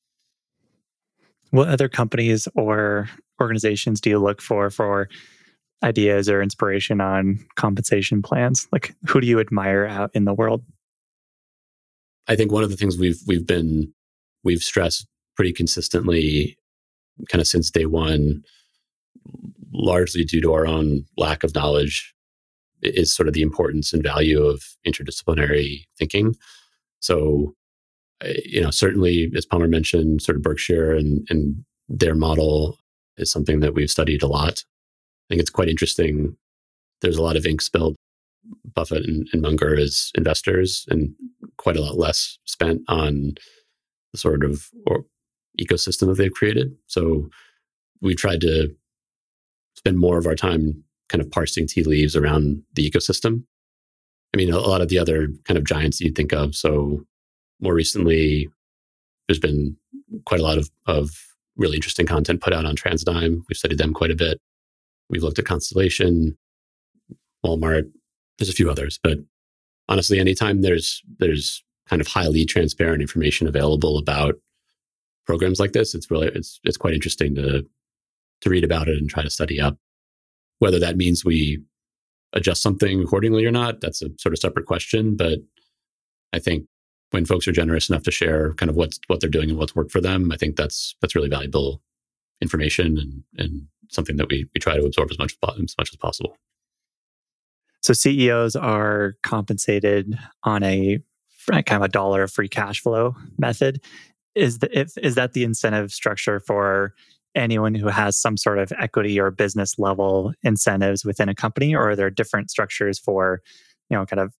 What other companies or organizations do you look for ideas or inspiration on compensation plans? Like, who do you admire out in the world? I think one of the things we've stressed pretty consistently kind of since day one, largely due to our own lack of knowledge, is sort of the importance and value of interdisciplinary thinking. So, certainly, as Palmer mentioned, sort of Berkshire and their model is something that we've studied a lot. I think it's quite interesting. There's a lot of ink spilled. Buffett and Munger as investors, and quite a lot less spent on the sort of ecosystem that they've created. So we tried to spend more of our time kind of parsing tea leaves around the ecosystem. I mean, a lot of the other kind of giants you'd think of. So more recently, there's been quite a lot of really interesting content put out on TransDigm. We've studied them quite a bit. We've looked at Constellation, Walmart. There's a few others, but honestly, anytime there's kind of highly transparent information available about programs like this, it's quite interesting to read about it and try to study up. Whether that means we adjust something accordingly or not, that's a sort of separate question. But I think when folks are generous enough to share kind of what they're doing and what's worked for them, I think that's really valuable information and something that we try to absorb as much as possible. So CEOs are compensated on a kind of a dollar free cash flow method. Is that the incentive structure for anyone who has some sort of equity or business level incentives within a company, or are there different structures for, kind of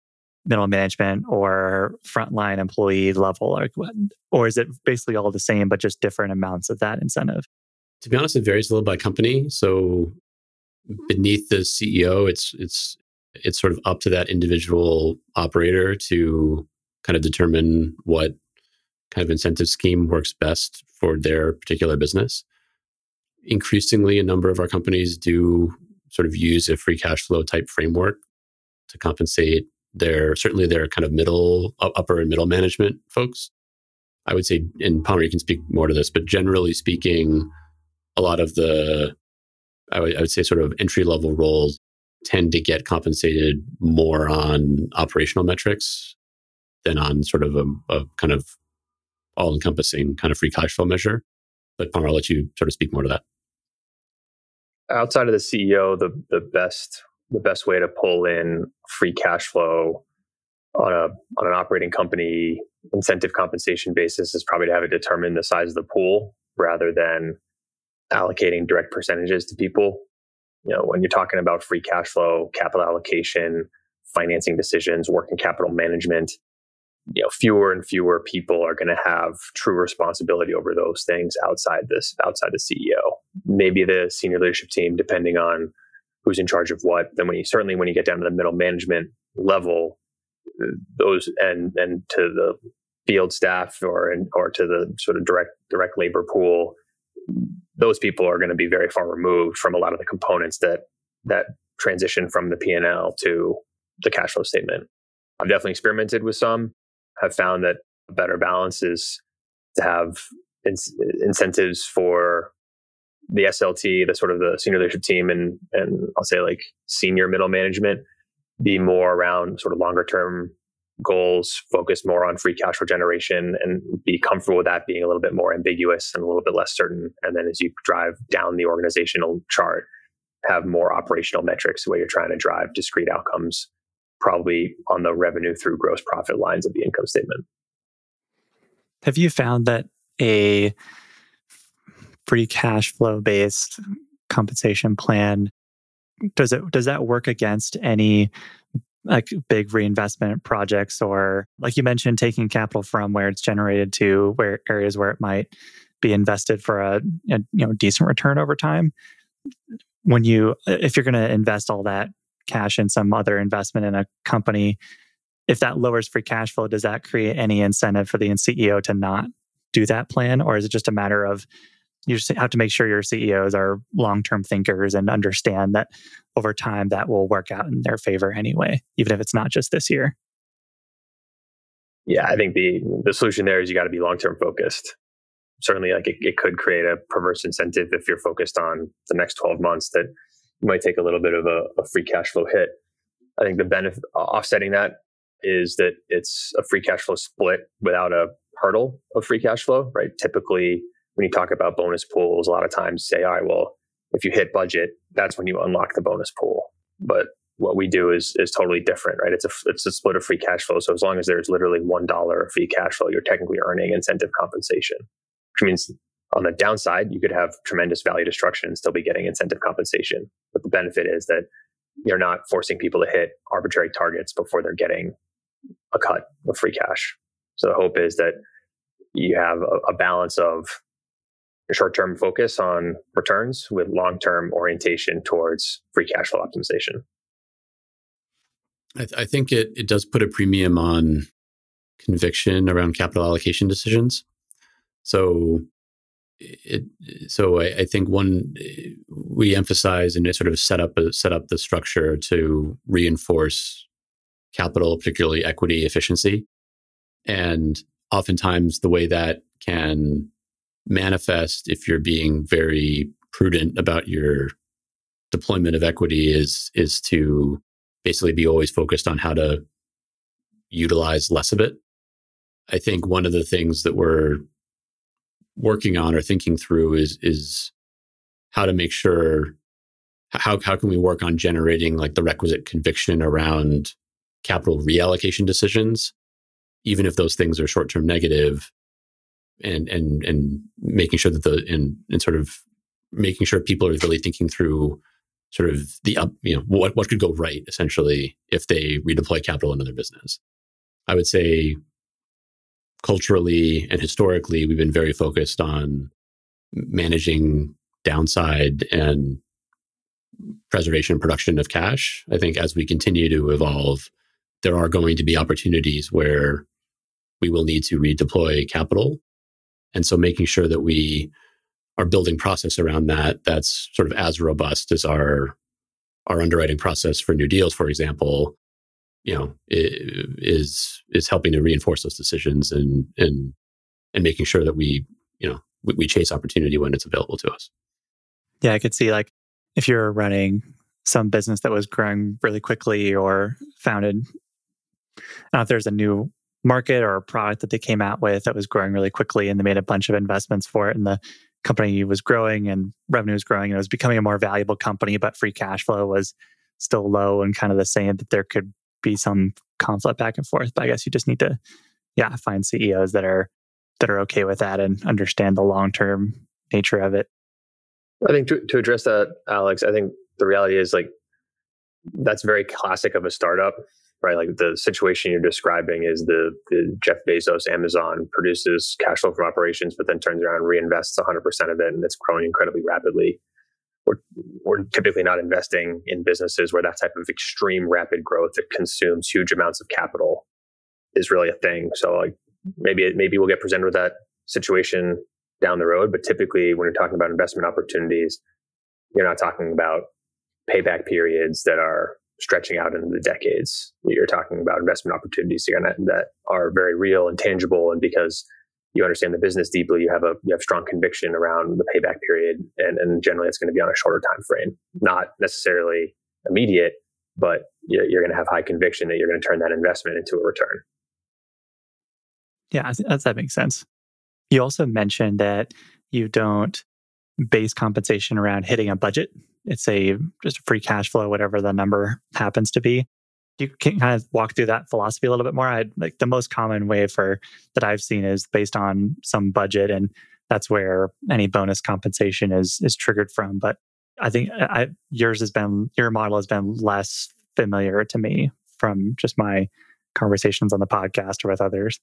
middle management or frontline employee level? Or is it basically all the same, but just different amounts of that incentive? To be honest, it varies a little by company. So beneath the CEO, it's sort of up to that individual operator to kind of determine what kind of incentive scheme works best for their particular business. Increasingly, a number of our companies do sort of use a free cash flow type framework to compensate certainly their kind of upper and middle management folks. I would say, and Palmer, you can speak more to this, but generally speaking, a lot of I would say sort of entry level roles tend to get compensated more on operational metrics than on sort of a kind of all encompassing kind of free cash flow measure. But Palmer, I'll let you sort of speak more to that. Outside of the CEO, the best way to pull in free cash flow on an operating company incentive compensation basis is probably to have it determine the size of the pool rather than allocating direct percentages to people. When you're talking about free cash flow, capital allocation, financing decisions, working capital management, fewer and fewer people are going to have true responsibility over those things outside the CEO. Maybe the senior leadership team, depending on who's in charge of what. Then when you get down to the middle management level, those and to the field staff or to the sort of direct labor pool, those people are going to be very far removed from a lot of the components that transition from the P&L to the cash flow statement. I've definitely experimented with some. Have found that a better balance is to have incentives for the SLT, the sort of the senior leadership team, and I'll say like senior middle management, be more around sort of longer term goals, focus more on free cash flow generation, and be comfortable with that being a little bit more ambiguous and a little bit less certain. And then as you drive down the organizational chart, have more operational metrics where you're trying to drive discrete outcomes, probably on the revenue through gross profit lines of the income statement. Have you found that a free cash flow based compensation plan, does that work against any like big reinvestment projects, or like you mentioned, taking capital from where it's generated to where areas where it might be invested for a decent return over time? If you're going to invest all that cash in some other investment in a company, if that lowers free cash flow, does that create any incentive for the CEO to not do that plan? Or is it just a matter of you just have to make sure your CEOs are long-term thinkers and understand that over time that will work out in their favor anyway, even if it's not just this year? Yeah, I think the solution there is you got to be long-term focused. Certainly, like it could create a perverse incentive if you're focused on the next 12 months that you might take a little bit of a free cash flow hit. I think the benefit offsetting that is that it's a free cash flow split without a hurdle of free cash flow, right? Typically, when you talk about bonus pools, a lot of times say, all right, well, if you hit budget, that's when you unlock the bonus pool. But what we do is totally different, right? It's a split of free cash flow. So as long as there's literally $1 of free cash flow, you're technically earning incentive compensation, which means on the downside, you could have tremendous value destruction and still be getting incentive compensation. But the benefit is that you're not forcing people to hit arbitrary targets before they're getting a cut of free cash. So the hope is that you have a balance of short-term focus on returns with long-term orientation towards free cash flow optimization. I think it does put a premium on conviction around capital allocation decisions. So I think we emphasize and sort of set up the structure to reinforce capital, particularly equity efficiency. And oftentimes the way that can manifest if you're being very prudent about your deployment of equity is to basically be always focused on how to utilize less of it. I think one of the things that we're working on or thinking through is how to make sure how can we work on generating like the requisite conviction around capital reallocation decisions, even if those things are short-term negative, and making sure that and sort of making sure people are really thinking through sort of what could go right essentially if they redeploy capital into their business. I would say culturally and historically, we've been very focused on managing downside and preservation and production of cash. I think as we continue to evolve, there are going to be opportunities where we will need to redeploy capital. And so making sure that we are building process around that, that's sort of as robust as our underwriting process for new deals, for example, is helping to reinforce those decisions and making sure that we chase opportunity when it's available to us. Yeah, I could see like if you're running some business that was growing really quickly or founded, I don't know if there's a new market or a product that they came out with that was growing really quickly and they made a bunch of investments for it and the company was growing and revenue was growing and it was becoming a more valuable company, but free cash flow was still low and kind of the same, that there could be some conflict back and forth. But I guess you just need to, find CEOs that are okay with that and understand the long-term nature of it. I think to address that, Alex, I think the reality is like, that's very classic of a startup, right? Like the situation you're describing is the Jeff Bezos Amazon produces cash flow from operations, but then turns around and reinvests 100% of it, and it's growing incredibly rapidly. We're typically not investing in businesses where that type of extreme rapid growth that consumes huge amounts of capital is really a thing. So like maybe we'll get presented with that situation down the road, but typically when you're talking about investment opportunities, you're not talking about payback periods that are stretching out into the decades. You're talking about investment opportunities that are very real and tangible, and because you understand the business deeply, you have strong conviction around the payback period, and generally it's going to be on a shorter time frame, not necessarily immediate, but you're going to have high conviction that you're going to turn that investment into a return. Yeah, that makes sense. You also mentioned that you don't base compensation around hitting a budget. It's just a free cash flow, whatever the number happens to be. You can kind of walk through that philosophy a little bit more. Like the most common way that I've seen is based on some budget, and that's where any bonus compensation is triggered from. But I think your model has been less familiar to me from just my conversations on the podcast or with others.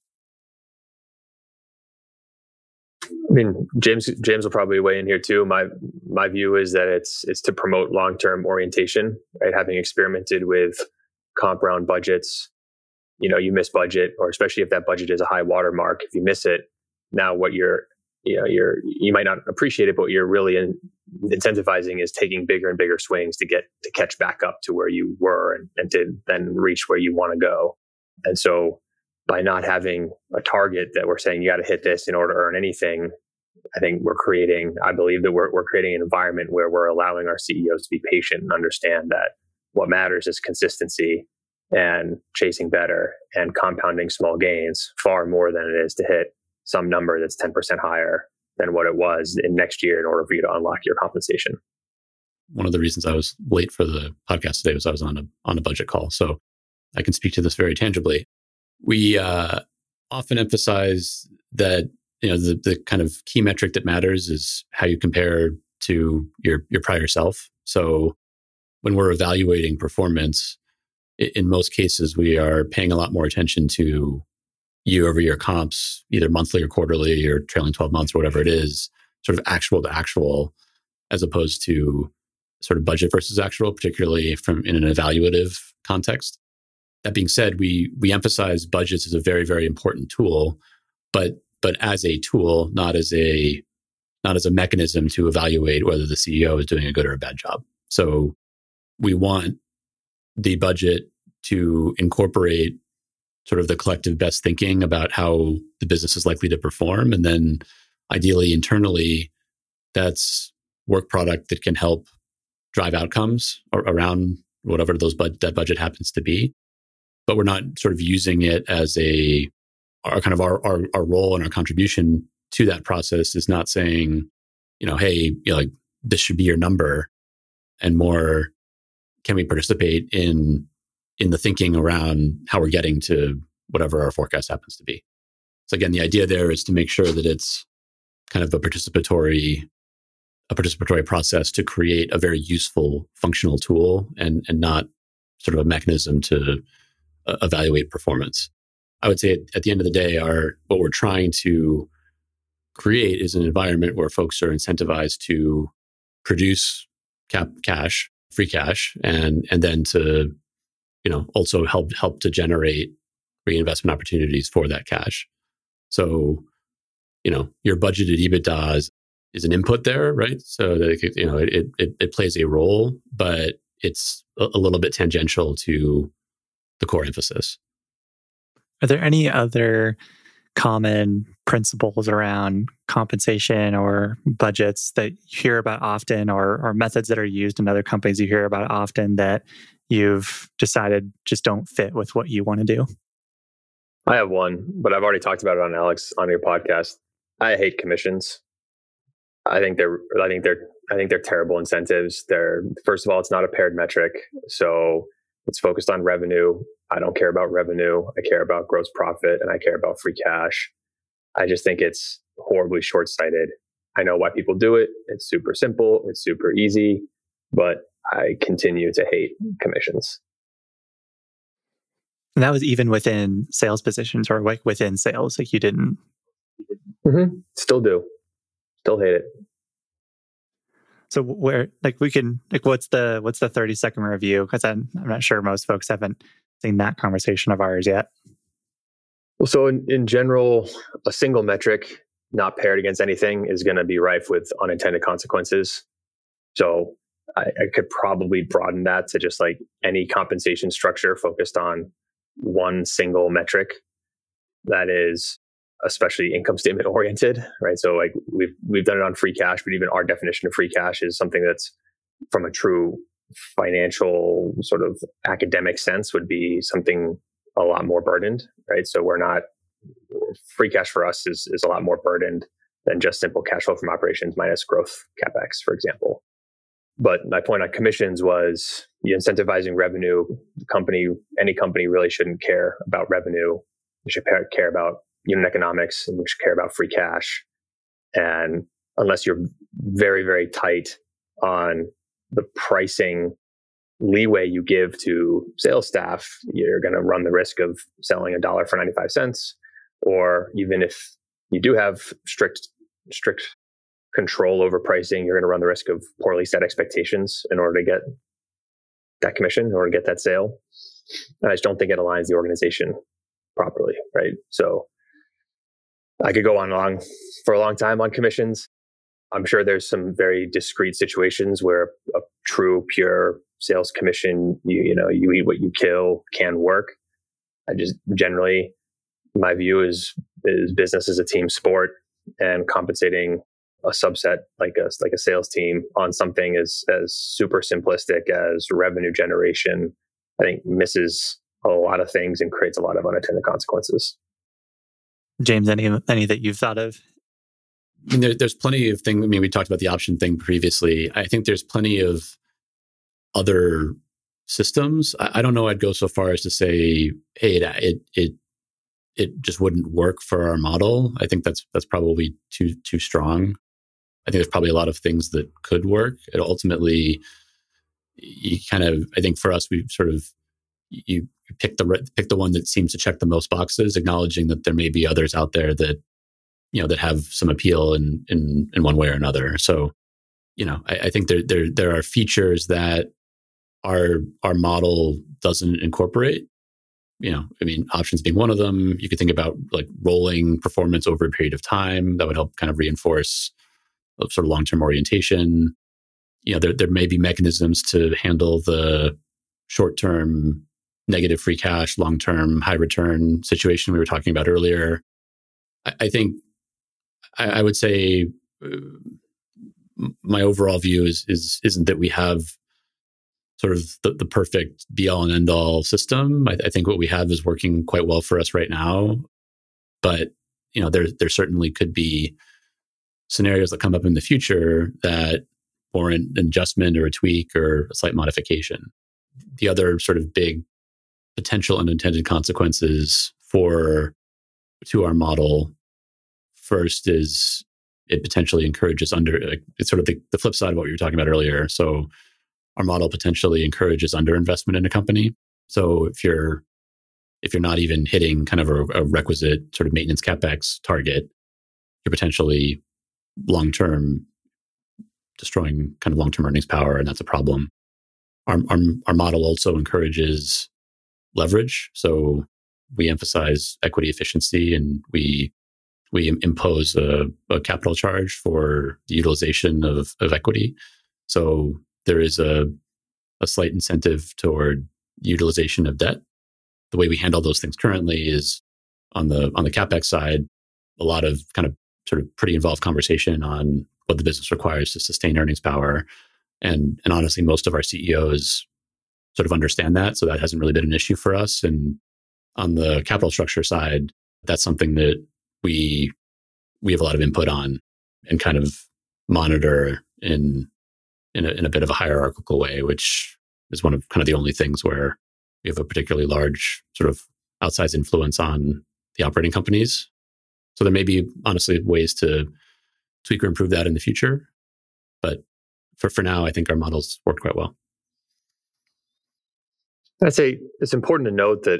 I mean, James will probably weigh in here too. My view is that it's to promote long-term orientation, right? Having experimented with comp round budgets, you miss budget, or especially if that budget is a high watermark, if you miss it, now what you might not appreciate it, but what you're really incentivizing is taking bigger and bigger swings to catch back up to where you were and to then reach where you want to go. And so by not having a target that we're saying you got to hit this in order to earn anything, I think I believe that we're creating an environment where we're allowing our CEOs to be patient and understand that what matters is consistency and chasing better and compounding small gains far more than it is to hit some number that's 10% higher than what it was in next year in order for you to unlock your compensation. One of the reasons I was late for the podcast today was I was on a budget call. So I can speak to this very tangibly. We often emphasize that the kind of key metric that matters is how you compare to your prior self. So when we're evaluating performance, in most cases, we are paying a lot more attention to year-over-year comps, either monthly or quarterly or trailing 12 months or whatever it is, sort of actual to actual, as opposed to sort of budget versus actual, particularly in an evaluative context. That being said, we emphasize budgets as a very, very important tool, but as a tool, not as a mechanism to evaluate whether the CEO is doing a good or a bad job. So we want the budget to incorporate sort of the collective best thinking about how the business is likely to perform. And then ideally internally, that's work product that can help drive outcomes around whatever that budget happens to be. But we're not sort of using it as our role and our contribution to that process is not saying, hey, like this should be your number, and more, can we participate in the thinking around how we're getting to whatever our forecast happens to be. So again, the idea there is to make sure that it's kind of a participatory a participatory process to create a very useful functional tool and not sort of a mechanism to evaluate performance. I would say at the end of the day, what we're trying to create is an environment where folks are incentivized to produce free cash, and then to, also help to generate reinvestment opportunities for that cash. So, your budgeted EBITDA is an input there, right? So that it plays a role, but it's a little bit tangential to the core emphasis. Are there any other common principles around compensation or budgets that you hear about often, or methods that are used in other companies you hear about often that you've decided just don't fit with what you want to do? I have one, but I've already talked about it on your podcast. I hate commissions. I think they're terrible incentives. First of all, it's not a paired metric, so it's focused on revenue. I don't care about revenue. I care about gross profit, and I care about free cash. I just think it's horribly short-sighted. I know why people do it. It's super simple. It's super easy, but I continue to hate commissions. And that was even within sales positions, or like within sales, like you didn't. Mm-hmm. Still do. Still hate it. So what's the 30-second review? Because I'm not sure most folks haven't seen that conversation of ours yet. Well, so in general, a single metric not paired against anything is going to be rife with unintended consequences. So I could probably broaden that to just like any compensation structure focused on one single metric that is especially income statement oriented, right? So like we've done it on free cash, but even our definition of free cash is something that's from a true financial sort of academic sense would be something a lot more burdened, right? So free cash for us is a lot more burdened than just simple cash flow from operations minus growth CapEx, for example. But my point on commissions was you're incentivizing revenue. Any company really shouldn't care about revenue. You should care about unit economics, and you should care about free cash. And unless you're very, very tight on the pricing leeway you give to sales staff, you're going to run the risk of selling $1 for 95 cents. Or even if you do have strict control over pricing, you're going to run the risk of poorly set expectations in order to get that commission, in order to get that sale. And I just don't think it aligns the organization properly, right? So I could go on for a long time on commissions. I'm sure there's some very discrete situations where a true, pure sales commission, you eat what you kill, can work. I just generally, my view is business is a team sport, and compensating a subset like a sales team on something as super simplistic as revenue generation, I think misses a lot of things and creates a lot of unintended consequences. James, any that you've thought of? I mean, there's plenty of things. I mean, we talked about the option thing previously. I think there's plenty of other systems. I don't know. I'd go so far as to say, hey, it just wouldn't work for our model. I think that's probably too strong. I think there's probably a lot of things that could work. It ultimately, I think for us, we sort of you pick the one that seems to check the most boxes, acknowledging that there may be others out there that that have some appeal in one way or another. So, I think there are features that our model doesn't incorporate. Options being one of them. You could think about like rolling performance over a period of time that would help kind of reinforce a sort of long-term orientation. There may be mechanisms to handle the short-term negative free cash, long-term high return situation we were talking about earlier. I think I would say my overall view isn't that we have sort of the perfect be all and end all system. I think what we have is working quite well for us right now. But, there certainly could be scenarios that come up in the future that warrant an adjustment or a tweak or a slight modification. The other sort of big potential unintended consequences to our model first is it potentially encourages it's sort of the flip side of what you were talking about earlier. So our model potentially encourages underinvestment in a company. So if you're not even hitting kind of a requisite sort of maintenance CapEx target, you're potentially long-term destroying kind of long-term earnings power, and that's a problem. Our model also encourages leverage. So we emphasize equity efficiency, and we impose a capital charge for the utilization of equity. So there is a slight incentive toward utilization of debt. The way we handle those things currently is on the CapEx side, a lot of kind of sort of pretty involved conversation on what the business requires to sustain earnings power. And honestly, most of our CEOs sort of understand that. So that hasn't really been an issue for us. And on the capital structure side, that's something that we have a lot of input on and kind of monitor in a bit of a hierarchical way, which is one of kind of the only things where we have a particularly large sort of outsized influence on the operating companies. So there may be honestly ways to tweak or improve that in the future. But for now, I think our models work quite well. I'd say it's important to note that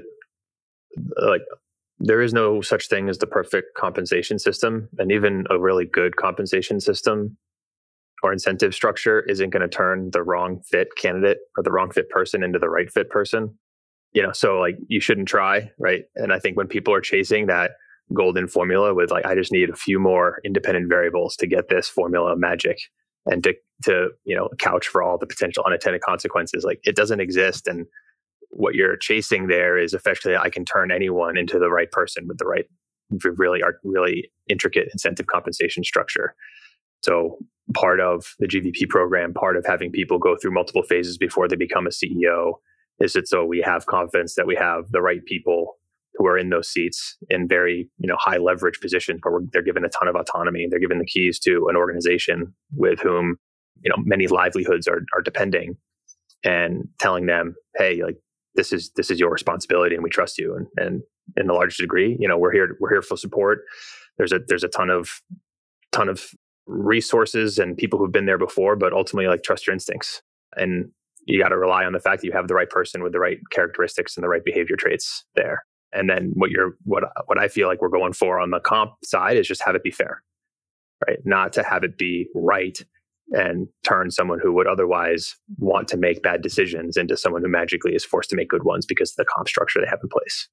there is no such thing as the perfect compensation system, and even a really good compensation system or incentive structure isn't going to turn the wrong fit candidate or the wrong fit person into the right fit person. So you shouldn't try, right? And I think when people are chasing that golden formula with I just need a few more independent variables to get this formula magic and to couch for all the potential unintended consequences, it doesn't exist. And what you're chasing there is effectively, I can turn anyone into the right person with the right, really intricate incentive compensation structure. So part of the GVP program, part of having people go through multiple phases before they become a CEO is that so we have confidence that we have the right people who are in those seats in very high leverage positions where they're given a ton of autonomy. They're given the keys to an organization with whom many livelihoods are depending, and telling them, hey, this is your responsibility and we trust you. And in the largest degree, we're here for support. There's a ton of resources and people who've been there before, but ultimately trust your instincts. And you got to rely on the fact that you have the right person with the right characteristics and the right behavior traits there. And then what I feel like we're going for on the comp side is just have it be fair, right? Not to have it be right and turn someone who would otherwise want to make bad decisions into someone who magically is forced to make good ones because of the comp structure they have in place.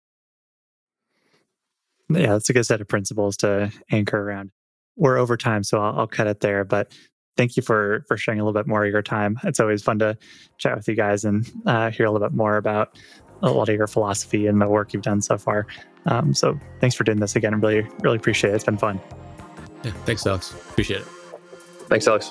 Yeah, that's a good set of principles to anchor around. We're over time, so I'll cut it there. But thank you for sharing a little bit more of your time. It's always fun to chat with you guys and hear a little bit more about a lot of your philosophy and the work you've done so far. So thanks for doing this again. I really, really appreciate it. It's been fun. Yeah, thanks, Alex. Appreciate it. Thanks, Alex.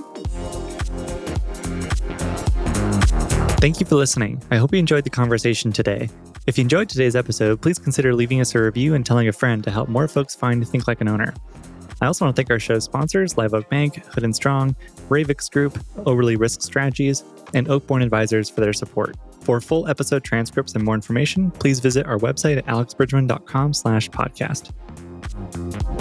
Thank you for listening. I hope you enjoyed the conversation today. If you enjoyed today's episode, please consider leaving us a review and telling a friend to help more folks find Think Like an Owner. I also want to thank our show's sponsors, Live Oak Bank, Hood & Strong, Ravix Group, Overly Risk Strategies, and Oakborn Advisors for their support. For full episode transcripts and more information, please visit our website at alexbridgman.com/podcast.